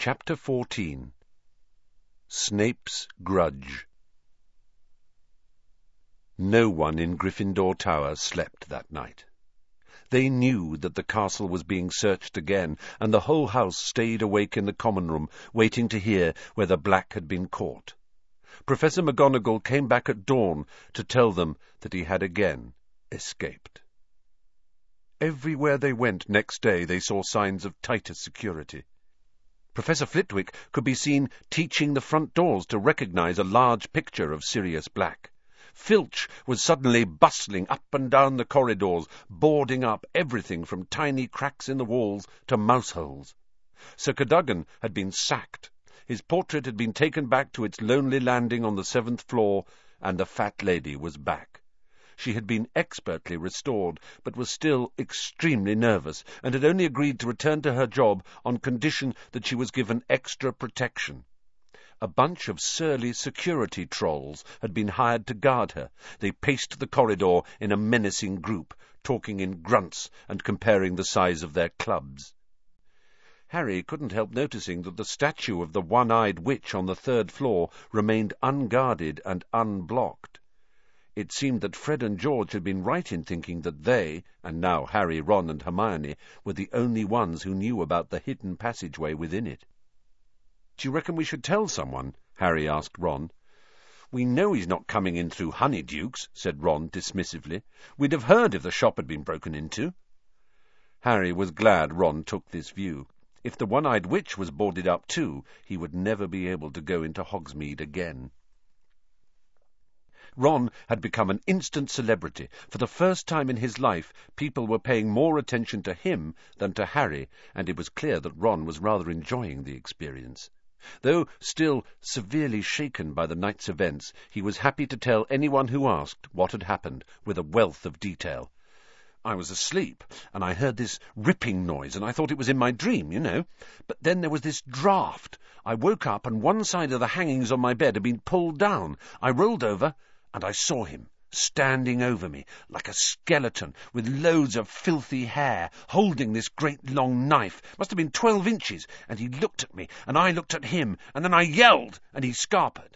Chapter 14. Snape's Grudge. No one in Gryffindor Tower slept that night. They knew that the castle was being searched again, and the whole house stayed awake in the common room, waiting to hear whether Black had been caught. Professor McGonagall came back at dawn to tell them that he had again escaped. Everywhere they went next day they saw signs of tighter security. Professor Flitwick could be seen teaching the front doors to recognize a large picture of Sirius Black. Filch was suddenly bustling up and down the corridors, boarding up everything from tiny cracks in the walls to mouse holes. Sir Cadogan had been sacked. His portrait had been taken back to its lonely landing on the 7th floor, and the fat lady was back. She had been expertly restored, but was still extremely nervous, and had only agreed to return to her job on condition that she was given extra protection. A bunch of surly security trolls had been hired to guard her. They paced the corridor in a menacing group, talking in grunts and comparing the size of their clubs. Harry couldn't help noticing that the statue of the one-eyed witch on the 3rd floor remained unguarded and unblocked. It seemed that Fred and George had been right in thinking that they, and now Harry, Ron and Hermione, were the only ones who knew about the hidden passageway within it. "Do you reckon we should tell someone?" Harry asked Ron. "We know he's not coming in through Honeydukes," said Ron dismissively. "We'd have heard if the shop had been broken into." Harry was glad Ron took this view. If the one-eyed witch was boarded up too, he would never be able to go into Hogsmeade again. Ron had become an instant celebrity. For the first time in his life, people were paying more attention to him than to Harry, and it was clear that Ron was rather enjoying the experience. Though still severely shaken by the night's events, he was happy to tell anyone who asked what had happened, with a wealth of detail. "I was asleep, and I heard this ripping noise, and I thought it was in my dream, you know. But then there was this draught. I woke up, and one side of the hangings on my bed had been pulled down. I rolled over, and I saw him, standing over me, like a skeleton, with loads of filthy hair, holding this great long knife. Must have been 12 inches, and he looked at me, and I looked at him, and then I yelled, and he scarpered."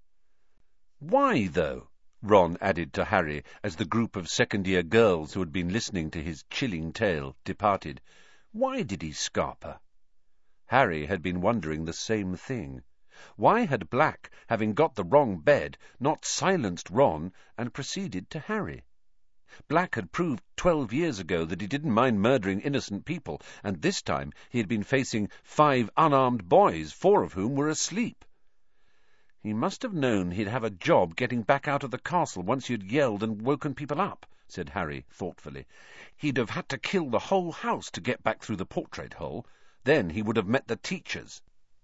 "Why, though?" Ron added to Harry, as the group of second-year girls who had been listening to his chilling tale departed. "Why did he scarper?" Harry had been wondering the same thing. Why had Black, having got the wrong bed, not silenced Ron and proceeded to Harry? Black had proved 12 years ago that he didn't mind murdering innocent people, and this time he had been facing 5 unarmed boys, 4 of whom were asleep. "He must have known he'd have a job getting back out of the castle once you'd yelled and woken people up," said Harry thoughtfully. "He'd have had to kill the whole house to get back through the portrait hole. Then he would have met the teachers."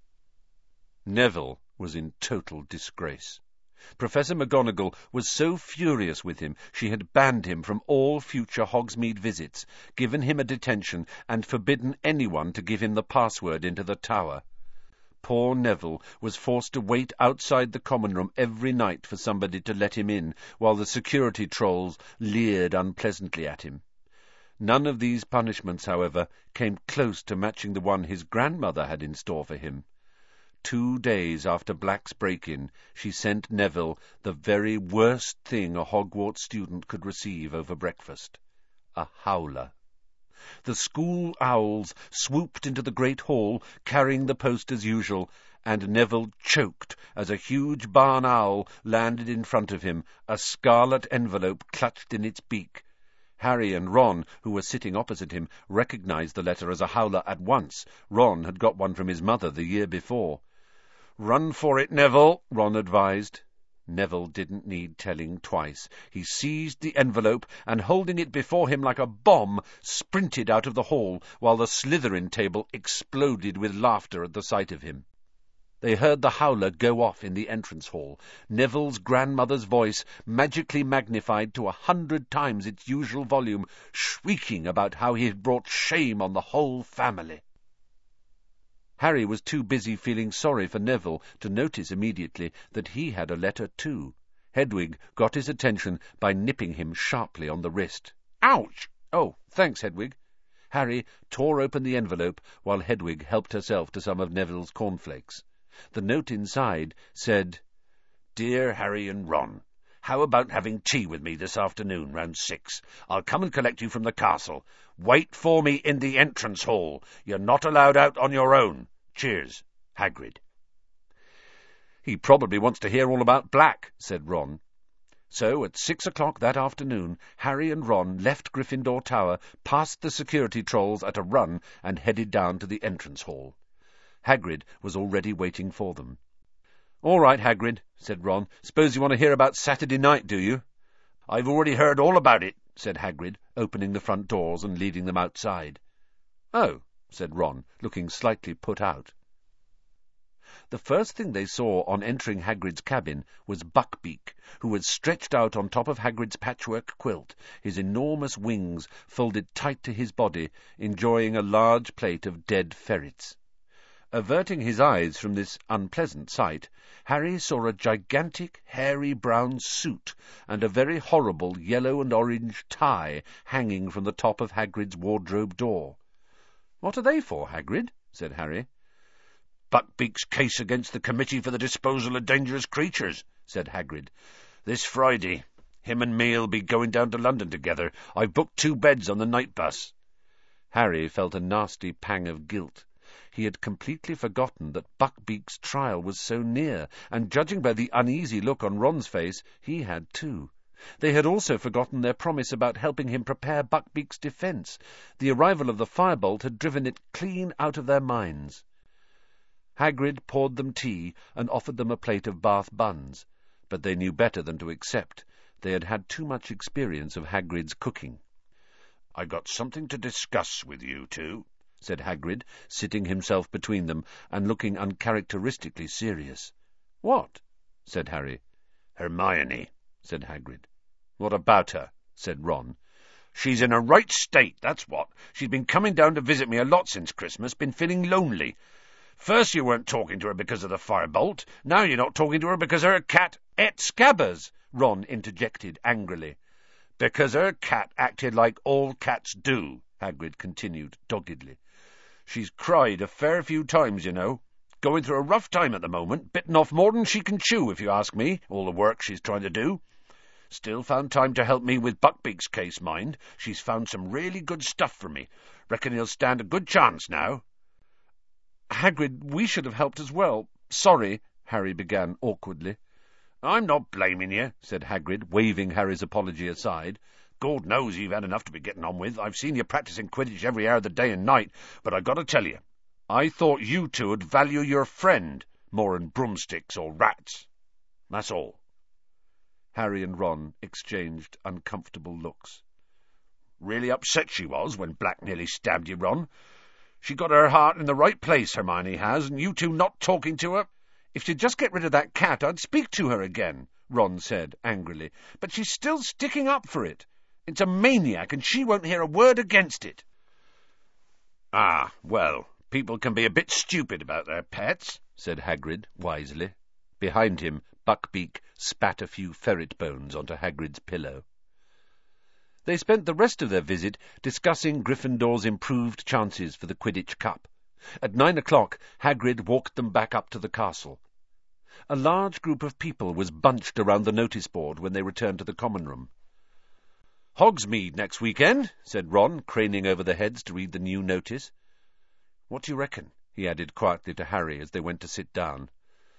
Neville was in total disgrace. Professor McGonagall was so furious with him she had banned him from all future Hogsmeade visits, given him a detention, and forbidden anyone to give him the password into the tower. Poor Neville was forced to wait outside the common room every night for somebody to let him in, while the security trolls leered unpleasantly at him. None of these punishments, however, came close to matching the one his grandmother had in store for him. 2 days after Black's break-in, she sent Neville the very worst thing a Hogwarts student could receive over breakfast: a howler. The school owls swooped into the great hall, carrying the post as usual, and Neville choked as a huge barn owl landed in front of him, a scarlet envelope clutched in its beak. Harry and Ron, who were sitting opposite him, recognized the letter as a howler at once. Ron had got one from his mother the year before. "Run for it, Neville," Ron advised. Neville didn't need telling twice. He seized the envelope and, holding it before him like a bomb, sprinted out of the hall, while the Slytherin table exploded with laughter at the sight of him. They heard the howler go off in the entrance hall, Neville's grandmother's voice magically magnified to 100 times its usual volume, shrieking about how he had brought shame on the whole family. Harry was too busy feeling sorry for Neville to notice immediately that he had a letter too. Hedwig got his attention by nipping him sharply on the wrist. "Ouch!" "Oh, thanks, Hedwig." Harry tore open the envelope while Hedwig helped herself to some of Neville's cornflakes. The note inside said, "Dear Harry and Ron, how about having tea with me this afternoon round 6? I'll come and collect you from the castle. Wait for me in the entrance hall. You're not allowed out on your own. Cheers, Hagrid." "He probably wants to hear all about Black," said Ron. So, at 6 o'clock that afternoon, Harry and Ron left Gryffindor Tower, past the security trolls at a run, and headed down to the entrance hall. Hagrid was already waiting for them. "All right, Hagrid," said Ron. "Suppose you want to hear about Saturday night, do you?" "I've already heard all about it," said Hagrid, opening the front doors and leading them outside. "Oh," said Ron, looking slightly put out. The first thing they saw on entering Hagrid's cabin was Buckbeak, who was stretched out on top of Hagrid's patchwork quilt, his enormous wings folded tight to his body, enjoying a large plate of dead ferrets. Averting his eyes from this unpleasant sight, Harry saw a gigantic, hairy brown suit and a very horrible yellow and orange tie hanging from the top of Hagrid's wardrobe door. "What are they for, Hagrid?" said Harry. "Buckbeak's case against the Committee for the Disposal of Dangerous Creatures," said Hagrid. "This Friday. Him and me'll be going down to London together. I've booked 2 beds on the night bus." Harry felt a nasty pang of guilt. He had completely forgotten that Buckbeak's trial was so near, and judging by the uneasy look on Ron's face, he had too. They had also forgotten their promise about helping him prepare Buckbeak's defence. The arrival of the firebolt had driven it clean out of their minds. Hagrid poured them tea and offered them a plate of Bath buns, but they knew better than to accept. They had had too much experience of Hagrid's cooking. "I got something to discuss with you two," said Hagrid, sitting himself between them and looking uncharacteristically serious. "What?" said Harry. "Hermione," said Hagrid. "What about her?" said Ron. "She's in a right state, that's what. She's been coming down to visit me a lot since Christmas, been feeling lonely. First you weren't talking to her because of the firebolt, now you're not talking to her because her cat ate Scabbers," Ron interjected angrily. "Because her cat acted like all cats do," Hagrid continued doggedly. "She's cried a fair few times, you know. Going through a rough time at the moment, bitten off more than she can chew, if you ask me, all the work she's trying to do. Still found time to help me with Buckbeak's case, mind. She's found some really good stuff for me. Reckon he'll stand a good chance now." "Hagrid, we should have helped as well. Sorry," Harry began awkwardly. "I'm not blaming you," said Hagrid, waving Harry's apology aside. "God knows you've had enough to be getting on with. I've seen you practising Quidditch every hour of the day and night, but I got to tell you, I thought you two would value your friend more'n broomsticks or rats. That's all." Harry and Ron exchanged uncomfortable looks. "Really upset she was when Black nearly stabbed you, Ron. She got her heart in the right place, Hermione has, and you two not talking to her." "If she'd just get rid of that cat, I'd speak to her again," Ron said angrily. "But she's still sticking up for it. It's a maniac, and she won't hear a word against it." "Ah, well, people can be a bit stupid about their pets," said Hagrid wisely. Behind him, Buckbeak spat a few ferret bones onto Hagrid's pillow. They spent the rest of their visit discussing Gryffindor's improved chances for the Quidditch Cup. At 9 o'clock, Hagrid walked them back up to the castle. A large group of people was bunched around the notice board when they returned to the common room. "Hogsmeade next weekend," said Ron, craning over their heads to read the new notice. "What do you reckon?" he added quietly to Harry as they went to sit down.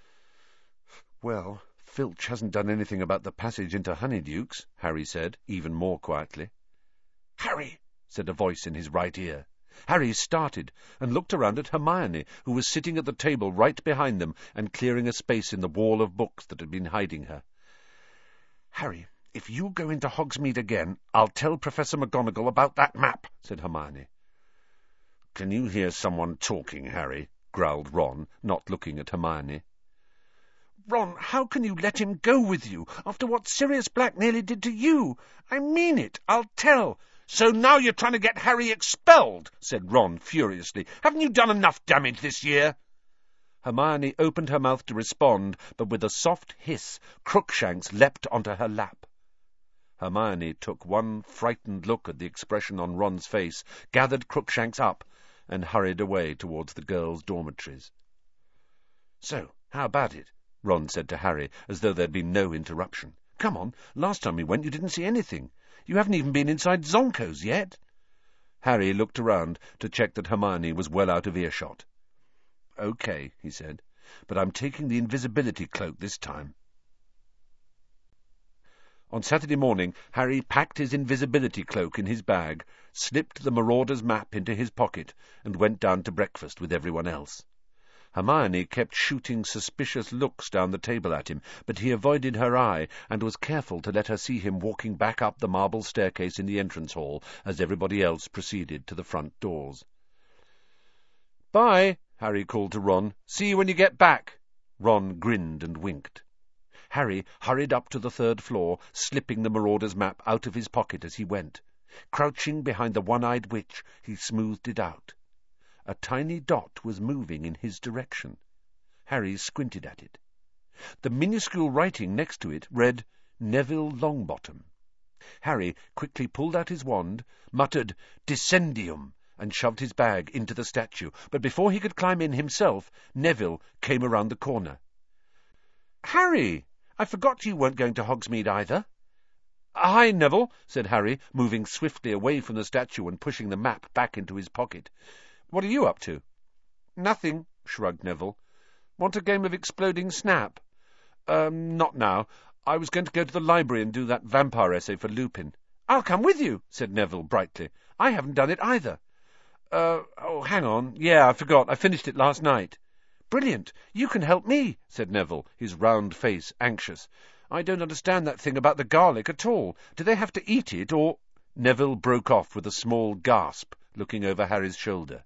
"Well, Filch hasn't done anything about the passage into Honeydukes," Harry said, even more quietly. "Harry!" said a voice in his right ear. Harry started and looked around at Hermione, who was sitting at the table right behind them and clearing a space in the wall of books that had been hiding her. "Harry, if you go into Hogsmeade again, I'll tell Professor McGonagall about that map," said Hermione. "Can you hear someone talking, Harry?" growled Ron, not looking at Hermione. "Ron, how can you let him go with you, after what Sirius Black nearly did to you? I mean it. I'll tell." "So now you're trying to get Harry expelled," said Ron furiously. "Haven't you done enough damage this year?" Hermione opened her mouth to respond, but with a soft hiss, Crookshanks leapt onto her lap. Hermione took one frightened look at the expression on Ron's face, gathered Crookshanks up, and hurried away towards the girls' dormitories. "So, how about it?" Ron said to Harry, as though there'd been no interruption. "Come on, last time we went you didn't see anything. You haven't even been inside Zonko's yet." Harry looked around to check that Hermione was well out of earshot. "OK," he said, "but I'm taking the invisibility cloak this time." On Saturday morning, Harry packed his invisibility cloak in his bag, slipped the Marauder's map into his pocket, and went down to breakfast with everyone else. Hermione kept shooting suspicious looks down the table at him, but he avoided her eye and was careful to let her see him walking back up the marble staircase in the entrance hall as everybody else proceeded to the front doors. "Bye," Harry called to Ron. "See you when you get back." Ron grinned and winked. Harry hurried up to the third floor, slipping the Marauder's map out of his pocket as he went. Crouching behind the one-eyed witch, he smoothed it out. A tiny dot was moving in his direction. Harry squinted at it. The minuscule writing next to it read, "Neville Longbottom." Harry quickly pulled out his wand, muttered, "Descendium," and shoved his bag into the statue, but before he could climb in himself, Neville came around the corner. "Harry! I forgot you weren't going to Hogsmeade either." "Hi, Neville," said Harry, moving swiftly away from the statue and pushing the map back into his pocket. "What are you up to?" "Nothing," shrugged Neville. "Want a game of Exploding Snap?" Not now. I was going to go to the library and do that vampire essay for Lupin." "I'll come with you," said Neville brightly. "I haven't done it either." Hang on. Yeah, I forgot. I finished it last night." "Brilliant. You can help me," said Neville, his round face anxious. "I don't understand that thing about the garlic at all. Do they have to eat it, or—" Neville broke off with a small gasp, looking over Harry's shoulder.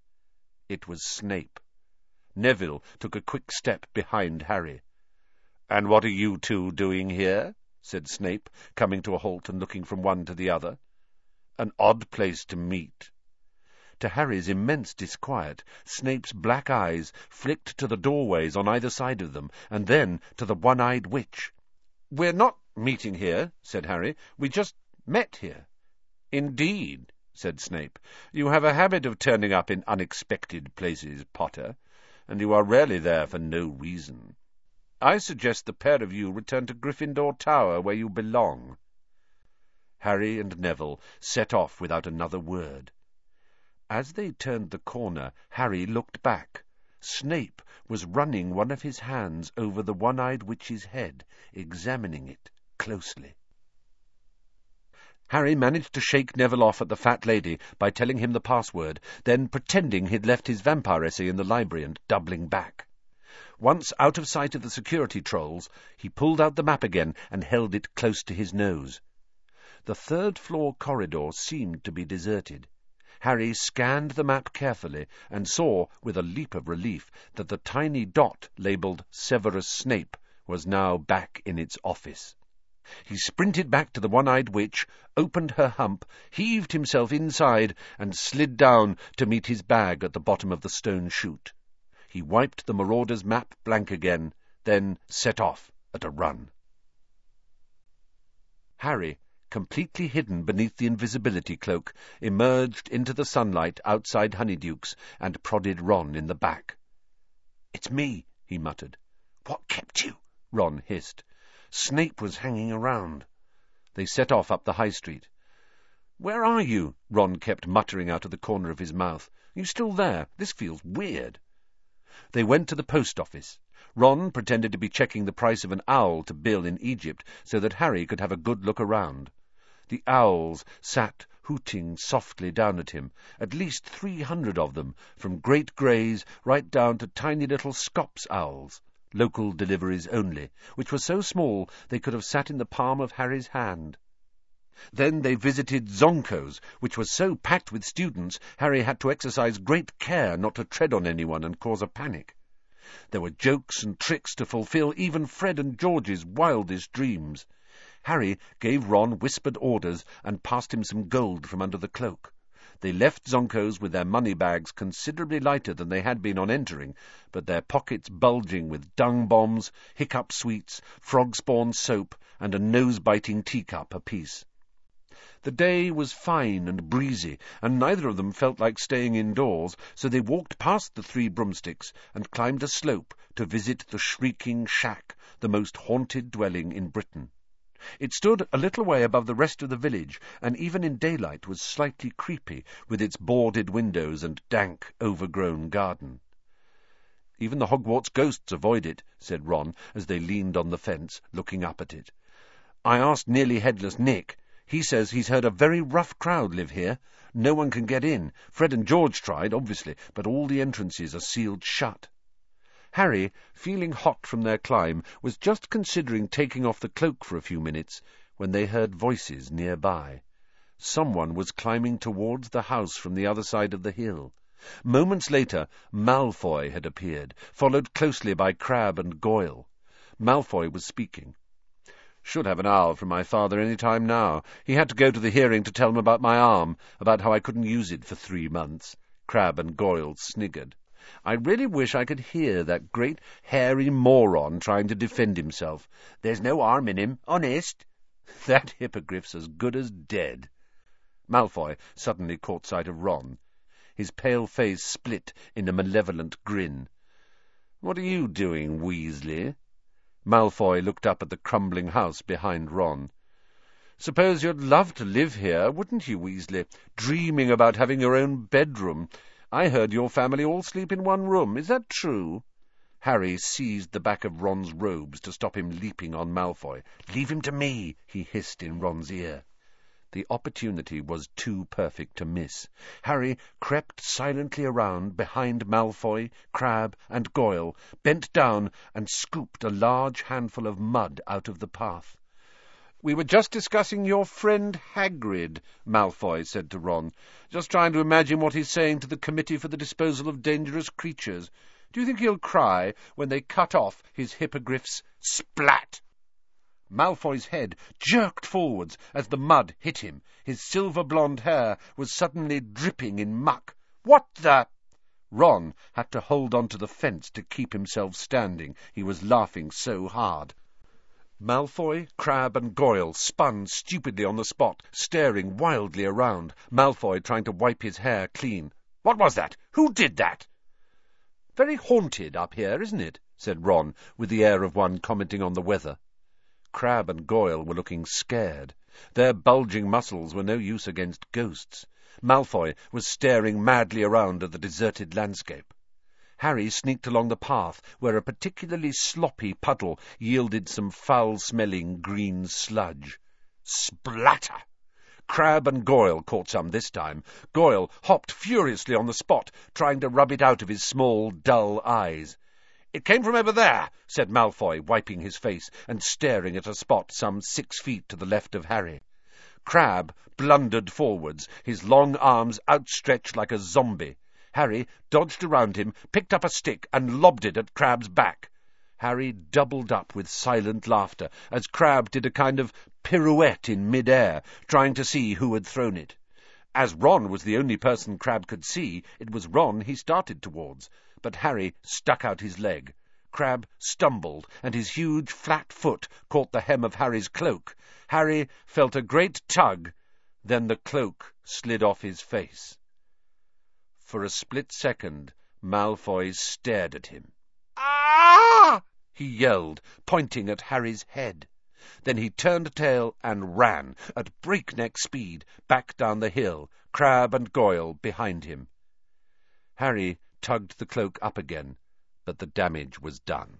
It was Snape. Neville took a quick step behind Harry. "And what are you two doing here?" said Snape, coming to a halt and looking from one to the other. "An odd place to meet." To Harry's immense disquiet, Snape's black eyes flicked to the doorways on either side of them, and then to the one-eyed witch. "We're not meeting here," said Harry. "We just met here." "Indeed," said Snape. "You have a habit of turning up in unexpected places, Potter, and you are rarely there for no reason. I suggest the pair of you return to Gryffindor Tower, where you belong." Harry and Neville set off without another word. As they turned the corner, Harry looked back. Snape was running one of his hands over the one-eyed witch's head, examining it closely. Harry managed to shake Neville off at the fat lady by telling him the password, then pretending he'd left his vampire essay in the library and doubling back. Once out of sight of the security trolls, he pulled out the map again and held it close to his nose. The third-floor corridor seemed to be deserted. Harry scanned the map carefully and saw, with a leap of relief, that the tiny dot labelled Severus Snape was now back in its office. He sprinted back to the one-eyed witch, opened her hump, heaved himself inside, and slid down to meet his bag at the bottom of the stone chute. He wiped the Marauder's map blank again, then set off at a run. Harry, completely hidden beneath the invisibility cloak, emerged into the sunlight outside Honeydukes and prodded Ron in the back. "It's me," he muttered. "What kept you?" Ron hissed. "Snape was hanging around." They set off up the high street. "Where are you?" Ron kept muttering out of the corner of his mouth. "Are you still there? This feels weird." They went to the post office. Ron pretended to be checking the price of an owl to bill in Egypt so that Harry could have a good look around. The owls sat hooting softly down at him, at least 300 of them, from great greys right down to tiny little Scops owls, local deliveries only, which were so small they could have sat in the palm of Harry's hand. Then they visited Zonko's, which was so packed with students Harry had to exercise great care not to tread on anyone and cause a panic. There were jokes and tricks to fulfill even Fred and George's wildest dreams. Harry gave Ron whispered orders and passed him some gold from under the cloak. They left Zonko's with their money bags considerably lighter than they had been on entering, but their pockets bulging with dung bombs, hiccup sweets, frog-spawn soap, and a nose-biting teacup apiece. The day was fine and breezy, and neither of them felt like staying indoors, so they walked past the Three Broomsticks and climbed a slope to visit the Shrieking Shack, the most haunted dwelling in Britain. It stood a little way above the rest of the village, and even in daylight was slightly creepy, with its boarded windows and dank, overgrown garden. "Even the Hogwarts ghosts avoid it," said Ron, as they leaned on the fence, looking up at it. "I asked Nearly Headless Nick. He says he's heard a very rough crowd live here. No one can get in. Fred and George tried, obviously, but all the entrances are sealed shut." Harry, feeling hot from their climb, was just considering taking off the cloak for a few minutes when they heard voices nearby. Someone was climbing towards the house from the other side of the hill. Moments later, Malfoy had appeared, followed closely by Crabbe and Goyle. Malfoy was speaking. "Should have an owl from my father any time now. He had to go to the hearing to tell him about my arm, about how I couldn't use it for 3 months." Crabbe and Goyle sniggered. "I really wish I could hear that great hairy moron trying to defend himself. There's no arm in him, honest. That hippogriff's as good as dead." Malfoy suddenly caught sight of Ron. His pale face split in a malevolent grin. "What are you doing, Weasley?" Malfoy looked up at the crumbling house behind Ron. "Suppose you'd love to live here, wouldn't you, Weasley? Dreaming about having your own bedroom. I heard your family all sleep in one room. Is that true?" Harry seized the back of Ron's robes to stop him leaping on Malfoy. "Leave him to me," he hissed in Ron's ear. The opportunity was too perfect to miss. Harry crept silently around behind Malfoy, Crabbe, and Goyle, bent down and scooped a large handful of mud out of the path. "We were just discussing your friend Hagrid," Malfoy said to Ron. "Just trying to imagine what he's saying to the Committee for the Disposal of Dangerous Creatures. Do you think he'll cry when they cut off his hippogriff's splat?" Malfoy's head jerked forwards as the mud hit him. His silver-blonde hair was suddenly dripping in muck. "What the—" Ron had to hold on to the fence to keep himself standing. He was laughing so hard. Malfoy, Crabbe, and Goyle spun stupidly on the spot, staring wildly around, Malfoy trying to wipe his hair clean. "What was that? Who did that?" "Very haunted up here, isn't it?" said Ron, with the air of one commenting on the weather. Crabbe and Goyle were looking scared. Their bulging muscles were no use against ghosts. Malfoy was staring madly around at the deserted landscape. Harry sneaked along the path, where a particularly sloppy puddle yielded some foul-smelling green sludge. Splatter! Crabbe and Goyle caught some this time. Goyle hopped furiously on the spot, trying to rub it out of his small, dull eyes. "It came from over there," said Malfoy, wiping his face and staring at a spot some 6 feet to the left of Harry. Crabbe blundered forwards, his long arms outstretched like a zombie. Harry dodged around him, picked up a stick, and lobbed it at Crabbe's back. Harry doubled up with silent laughter as Crabbe did a kind of pirouette in mid-air, trying to see who had thrown it. As Ron was the only person Crabbe could see, it was Ron he started towards, but Harry stuck out his leg. Crabbe stumbled, and his huge flat foot caught the hem of Harry's cloak. Harry felt a great tug, then the cloak slid off his face. For a split second, Malfoy stared at him. "Ah!" he yelled, pointing at Harry's head. Then he turned tail and ran, at breakneck speed, back down the hill, Crabbe and Goyle behind him. Harry tugged the cloak up again, but the damage was done.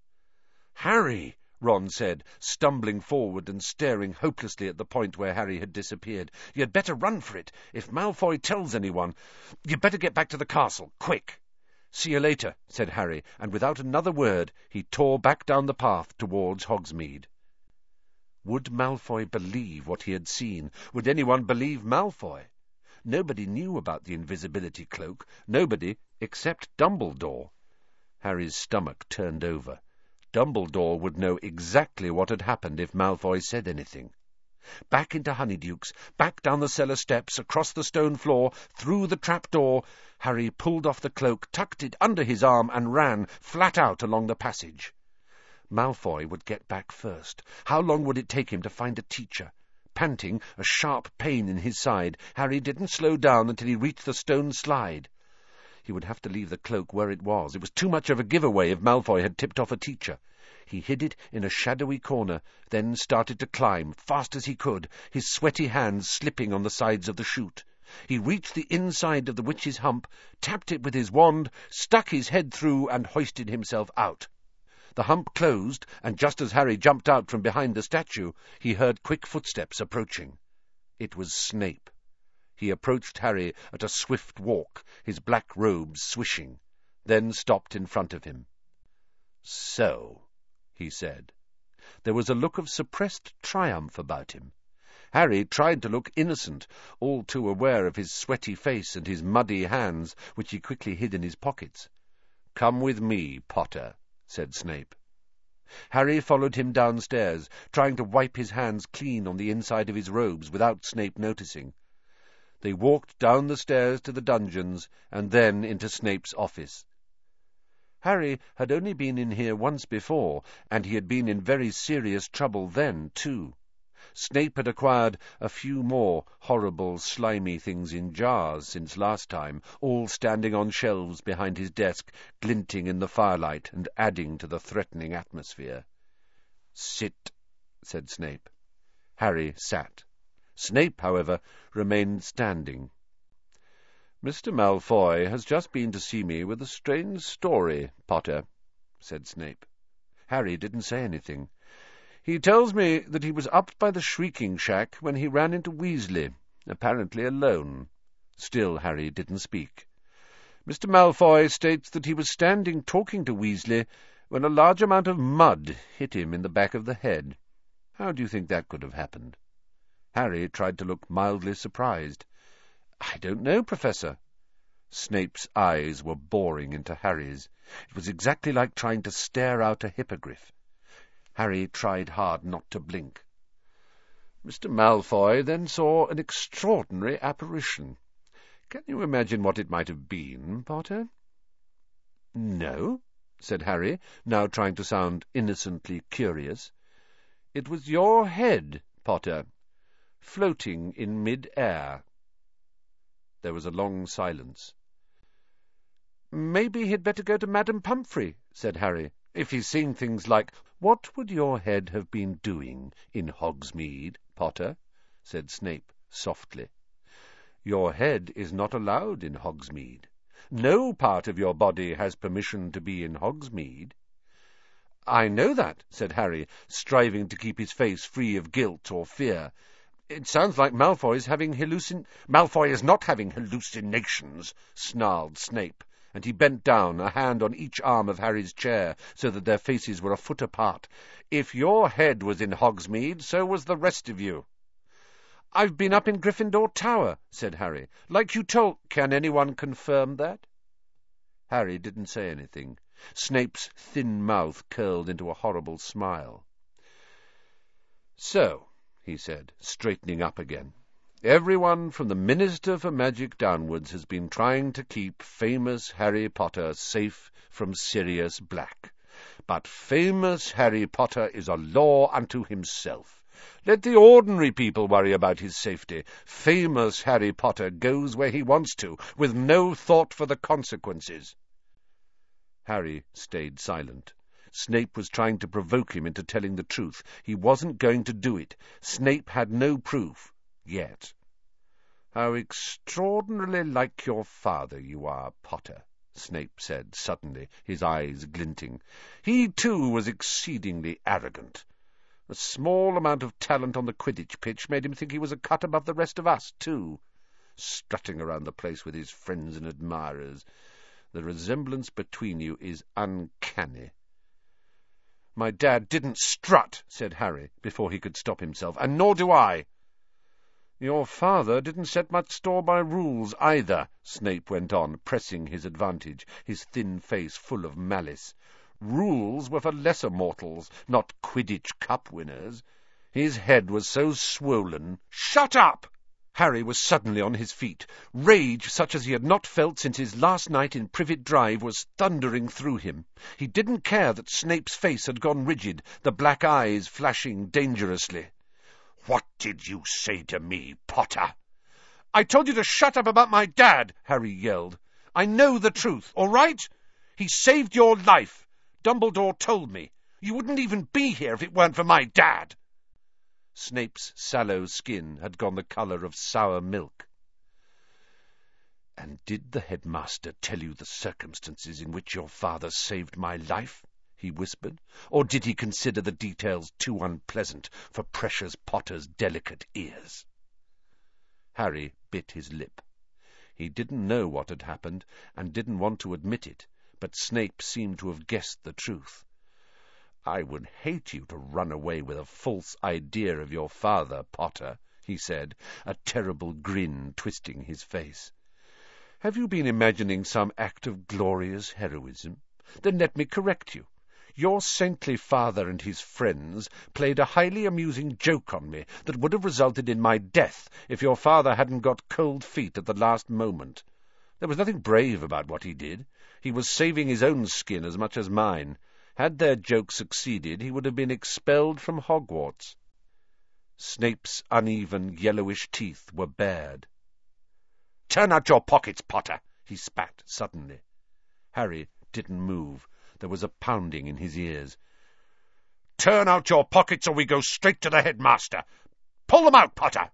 "Harry!" Ron said, stumbling forward and staring hopelessly at the point where Harry had disappeared. "You'd better run for it. If Malfoy tells anyone, you'd better get back to the castle, quick." "See you later," said Harry, and without another word he tore back down the path towards Hogsmeade. Would Malfoy believe what he had seen? Would anyone believe Malfoy? Nobody knew about the invisibility cloak, nobody except Dumbledore. Harry's stomach turned over. Dumbledore would know exactly what had happened if Malfoy said anything. Back into Honeyduke's, back down the cellar steps, across the stone floor, through the trap-door. Harry pulled off the cloak, tucked it under his arm, and ran flat out along the passage. Malfoy would get back first. How long would it take him to find a teacher? Panting, a sharp pain in his side, Harry didn't slow down until he reached the stone slide. He would have to leave the cloak where it was. It was too much of a giveaway if Malfoy had tipped off a teacher. He hid it in a shadowy corner, then started to climb, fast as he could, his sweaty hands slipping on the sides of the chute. He reached the inside of the witch's hump, tapped it with his wand, stuck his head through, and hoisted himself out. The hump closed, and just as Harry jumped out from behind the statue, he heard quick footsteps approaching. It was Snape. He approached Harry at a swift walk, his black robes swishing, then stopped in front of him. "So," he said. There was a look of suppressed triumph about him. Harry tried to look innocent, all too aware of his sweaty face and his muddy hands, which he quickly hid in his pockets. "Come with me, Potter," said Snape. Harry followed him downstairs, trying to wipe his hands clean on the inside of his robes without Snape noticing. They walked down the stairs to the dungeons, and then into Snape's office. Harry had only been in here once before, and he had been in very serious trouble then, too. Snape had acquired a few more horrible, slimy things in jars since last time, all standing on shelves behind his desk, glinting in the firelight and adding to the threatening atmosphere. "Sit," said Snape. Harry sat. Snape, however, remained standing. "Mr. Malfoy has just been to see me with a strange story, Potter," said Snape. Harry didn't say anything. "He tells me that he was up by the Shrieking Shack when he ran into Weasley, apparently alone." Still Harry didn't speak. "Mr. Malfoy states that he was standing talking to Weasley when a large amount of mud hit him in the back of the head. How do you think that could have happened?" Harry tried to look mildly surprised. "I don't know, Professor." Snape's eyes were boring into Harry's. It was exactly like trying to stare out a hippogriff. Harry tried hard not to blink. "Mr. Malfoy then saw an extraordinary apparition. Can you imagine what it might have been, Potter?" "No," said Harry, now trying to sound innocently curious. "It was your head, Potter, floating in mid-air." There was a long silence. "Maybe he'd better go to Madame Pomfrey," said Harry. "If he's seen things like—" "What would your head have been doing in Hogsmeade, Potter?" said Snape softly. "Your head is not allowed in Hogsmeade. No part of your body has permission to be in Hogsmeade." "I know that," said Harry, striving to keep his face free of guilt or fear. "It sounds like Malfoy's having "Malfoy is not having hallucinations," snarled Snape, and he bent down, a hand on each arm of Harry's chair, so that their faces were a foot apart. "If your head was in Hogsmeade, so was the rest of you." "I've been up in Gryffindor Tower," said Harry. "Like you told—" "Can anyone confirm that?" Harry didn't say anything. Snape's thin mouth curled into a horrible smile. "So," he said, straightening up again, "everyone from the Minister for Magic downwards has been trying to keep famous Harry Potter safe from Sirius Black. But famous Harry Potter is a law unto himself. Let the ordinary people worry about his safety. Famous Harry Potter goes where he wants to, with no thought for the consequences." Harry stayed silent. Snape was trying to provoke him into telling the truth. He wasn't going to do it. Snape had no proof, yet. "How extraordinarily like your father you are, Potter," Snape said suddenly, his eyes glinting. "He, too, was exceedingly arrogant. A small amount of talent on the Quidditch pitch made him think he was a cut above the rest of us, too. Strutting around the place with his friends and admirers. The resemblance between you is uncanny." "My dad didn't strut," said Harry, before he could stop himself, "and nor do I." "Your father didn't set much store by rules, either," Snape went on, pressing his advantage, his thin face full of malice. "Rules were for lesser mortals, not Quidditch Cup winners. His head was so swollen. "Shut up!" Harry was suddenly on his feet. Rage, such as he had not felt since his last night in Privet Drive, was thundering through him. He didn't care that Snape's face had gone rigid, the black eyes flashing dangerously. "What did you say to me, Potter?" "I told you to shut up about my dad," Harry yelled. "I know the truth, all right? He saved your life. Dumbledore told me. You wouldn't even be here if it weren't for my dad." Snape's sallow skin had gone the colour of sour milk. "And did the headmaster tell you the circumstances in which your father saved my life?" he whispered. "Or did he consider the details too unpleasant for Precious Potter's delicate ears?" Harry bit his lip. He didn't know what had happened, and didn't want to admit it, but Snape seemed to have guessed the truth. "I would hate you to run away with a false idea of your father, Potter," he said, a terrible grin twisting his face. "Have you been imagining some act of glorious heroism? Then let me correct you. Your saintly father and his friends played a highly amusing joke on me that would have resulted in my death if your father hadn't got cold feet at the last moment. There was nothing brave about what he did. He was saving his own skin as much as mine. Had their joke succeeded, he would have been expelled from Hogwarts." Snape's uneven, yellowish teeth were bared. "Turn out your pockets, Potter," he spat suddenly. Harry didn't move. There was a pounding in his ears. "Turn out your pockets or we go straight to the headmaster. Pull them out, Potter."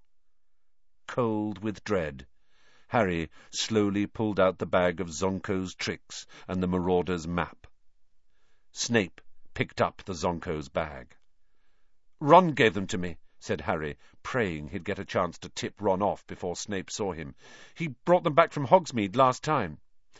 Cold with dread, Harry slowly pulled out the bag of Zonko's tricks and the Marauder's map. Snape picked up the Zonko's bag. "Ron gave them to me," said Harry, praying he'd get a chance to tip Ron off before Snape saw him. "He brought them back from Hogsmeade last time."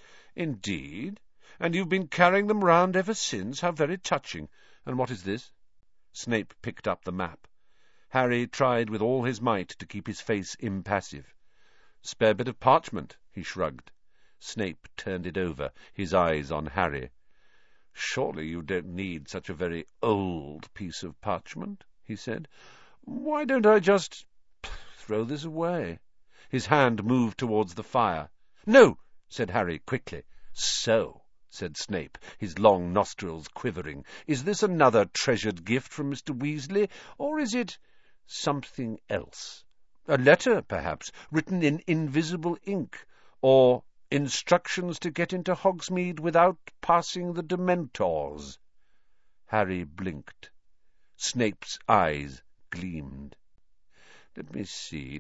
"Indeed? And you've been carrying them round ever since? How very touching. And what is this?" Snape picked up the map. Harry tried with all his might to keep his face impassive. "Spare bit of parchment," he shrugged. Snape turned it over, his eyes on Harry. "Surely you don't need such a very old piece of parchment," he said. "Why don't I just throw this away?" His hand moved towards the fire. "No," said Harry quickly. "So," said Snape, his long nostrils quivering, "is this another treasured gift from Mr. Weasley, or is it something else? A letter, perhaps, written in invisible ink, or instructions to get into Hogsmeade without passing the Dementors?" Harry blinked. Snape's eyes gleamed. Let me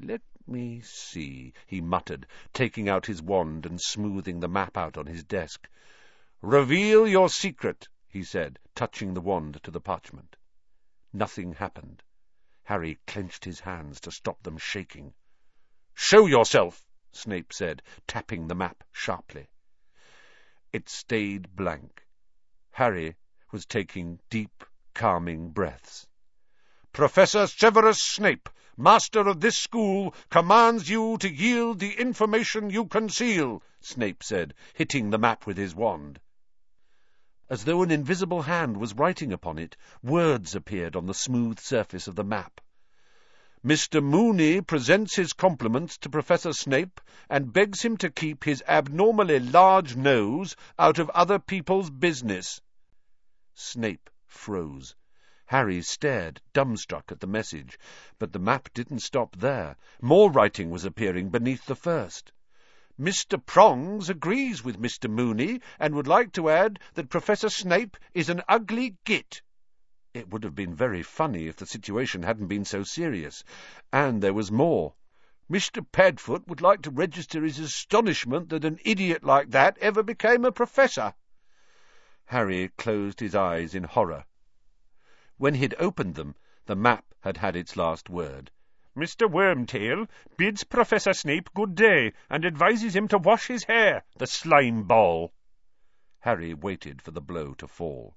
see, he muttered, taking out his wand and smoothing the map out on his desk. "Reveal your secret," he said, touching the wand to the parchment. Nothing happened. Harry clenched his hands to stop them shaking. "Show yourself," Snape said, tapping the map sharply. It stayed blank. Harry was taking deep, calming breaths. "Professor Severus Snape, master of this school, commands you to yield the information you conceal," Snape said, hitting the map with his wand. As though an invisible hand was writing upon it, words appeared on the smooth surface of the map. "Mr. Mooney presents his compliments to Professor Snape and begs him to keep his abnormally large nose out of other people's business." Snape froze. Harry stared, dumbstruck, at the message, but the map didn't stop there. More writing was appearing beneath the first. "Mr. Prongs agrees with Mr. Mooney and would like to add that Professor Snape is an ugly git." It would have been very funny if the situation hadn't been so serious. And there was more. "Mr. Padfoot would like to register his astonishment that an idiot like that ever became a professor." Harry closed his eyes in horror. When he'd opened them, the map had had its last word. "Mr. Wormtail bids Professor Snape good day and advises him to wash his hair, the slime ball." Harry waited for the blow to fall.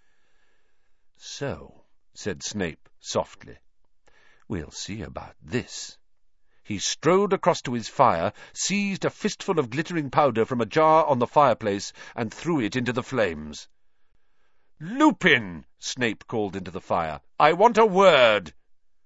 "So," said Snape softly, "we'll see about this." He strode across to his fire, seized a fistful of glittering powder from a jar on the fireplace, and threw it into the flames. "Lupin!" Snape called into the fire. "I want a word."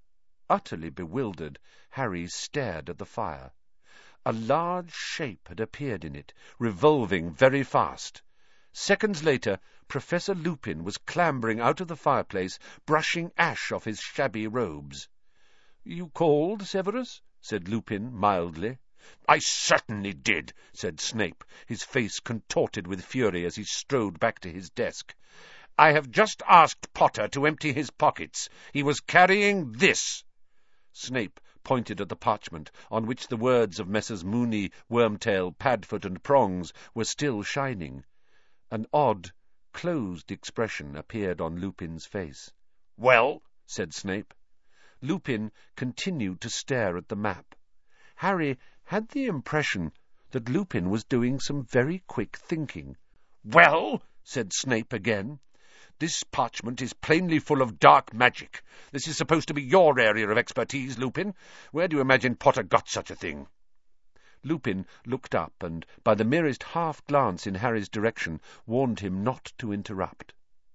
Utterly bewildered, Harry stared at the fire. A large shape had appeared in it, revolving very fast. Seconds later, Professor Lupin was clambering out of the fireplace, brushing ash off his shabby robes. "You called, Severus?" said Lupin mildly. "I certainly did," said Snape, his face contorted with fury as he strode back to his desk. "I have just asked Potter to empty his pockets. He was carrying this." Snape pointed at the parchment, on which the words of Messrs. Mooney, Wormtail, Padfoot, and Prongs were still shining. An odd, closed expression appeared on Lupin's face. "Well?" said Snape. Lupin continued to stare at the map. Harry had the impression that Lupin was doing some very quick thinking. "Well?" said Snape again. "This parchment is plainly full of dark magic. This is supposed to be your area of expertise, Lupin. Where do you imagine Potter got such a thing?" Lupin looked up and, by the merest half-glance in Harry's direction, warned him not to interrupt.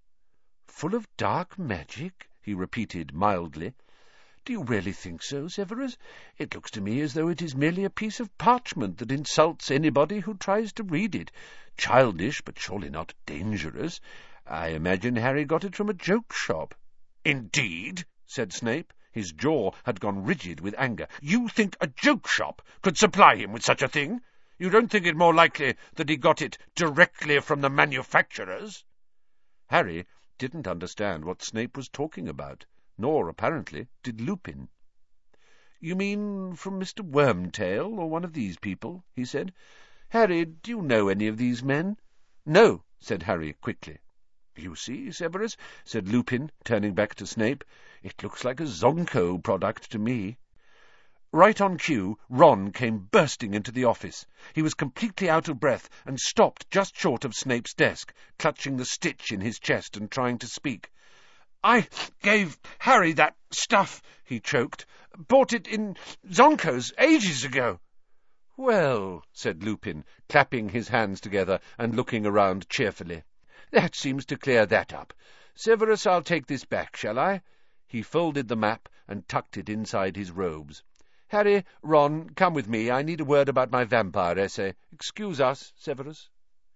"Full of dark magic?" he repeated mildly. "Do you really think so, Severus? It looks to me as though it is merely a piece of parchment that insults anybody who tries to read it. Childish, but surely not dangerous. I imagine Harry got it from a joke shop." "Indeed?" said Snape. His jaw had gone rigid with anger. "You think a joke shop could supply him with such a thing? You don't think it more likely that he got it directly from the manufacturers?" Harry didn't understand what Snape was talking about, nor, apparently, did Lupin. "You mean from Mr. Wormtail, or one of these people?" he said. "Harry, do you know any of these men?" "No," said Harry quickly. "You see, Severus," said Lupin, turning back to Snape, "it looks like a Zonko product to me." Right on cue, Ron came bursting into the office. He was completely out of breath and stopped just short of Snape's desk, clutching the stitch in his chest and trying to speak. "I gave Harry that stuff," he choked. "Bought it in Zonko's ages ago." "Well," said Lupin, clapping his hands together and looking around cheerfully, "that seems to clear that up. Severus, I'll take this back, shall I?" He folded the map and tucked it inside his robes. "Harry, Ron, come with me. I need a word about my vampire essay. Excuse us, Severus."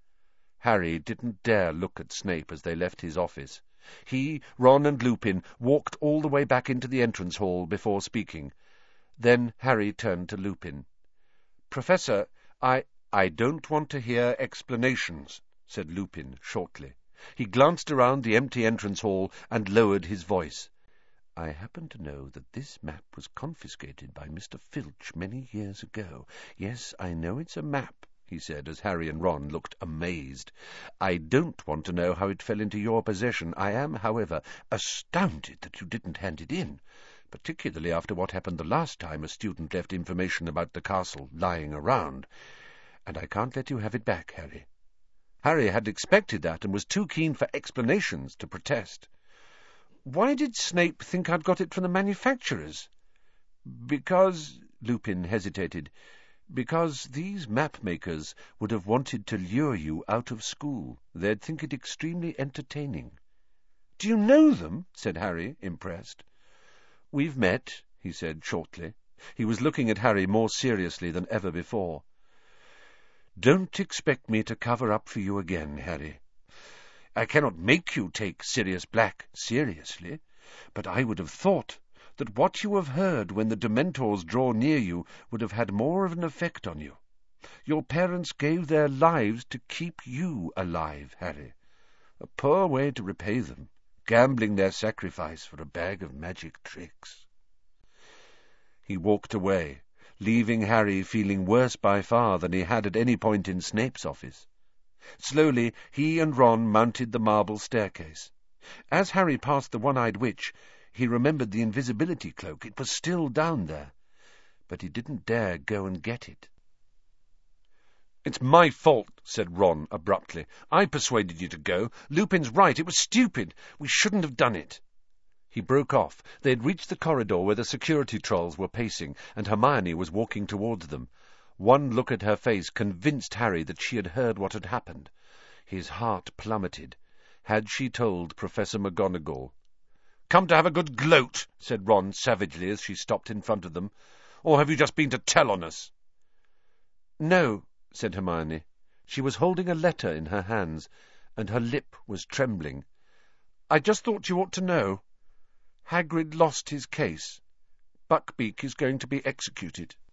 Harry didn't dare look at Snape as they left his office. He, Ron, and Lupin walked all the way back into the entrance hall before speaking. Then Harry turned to Lupin. "Professor, I don't want to hear explanations," said Lupin shortly. He glanced around the empty entrance hall and lowered his voice. "I happen to know that this map was confiscated by Mr. Filch many years ago. Yes, I know it's a map," he said, as Harry and Ron looked amazed. "I don't want to know how it fell into your possession. I am, however, astounded that you didn't hand it in, particularly after what happened the last time a student left information about the castle lying around. And I can't let you have it back, Harry." Harry had expected that and was too keen for explanations to protest. "Why did Snape think I'd got it from the manufacturers?" "Because," Lupin hesitated, "because these map-makers would have wanted to lure you out of school. They'd think it extremely entertaining." "Do you know them?" said Harry, impressed. "We've met," he said shortly. He was looking at Harry more seriously than ever before. "Don't expect me to cover up for you again, Harry. I cannot make you take Sirius Black seriously, but I would have thought that what you have heard when the Dementors draw near you would have had more of an effect on you. Your parents gave their lives to keep you alive, Harry. A poor way to repay them, gambling their sacrifice for a bag of magic tricks." He walked away, leaving Harry feeling worse by far than he had at any point in Snape's office. Slowly he and Ron mounted the marble staircase. As Harry passed the one-eyed witch, he remembered the invisibility cloak. It was still down there, but he didn't dare go and get it. "It's my fault," said Ron abruptly. "I persuaded you to go. Lupin's right. It was stupid. We shouldn't have done it." He broke off. They had reached the corridor where the security trolls were pacing, and Hermione was walking towards them. One look at her face convinced Harry that she had heard what had happened. His heart plummeted. Had she told Professor McGonagall? Come to have a good gloat, said Ron savagely as she stopped in front of them. Or have you just been to tell on us? No, said Hermione. She was holding a letter in her hands, and her lip was trembling. I just thought you ought to know. Hagrid lost his case. Buckbeak is going to be executed.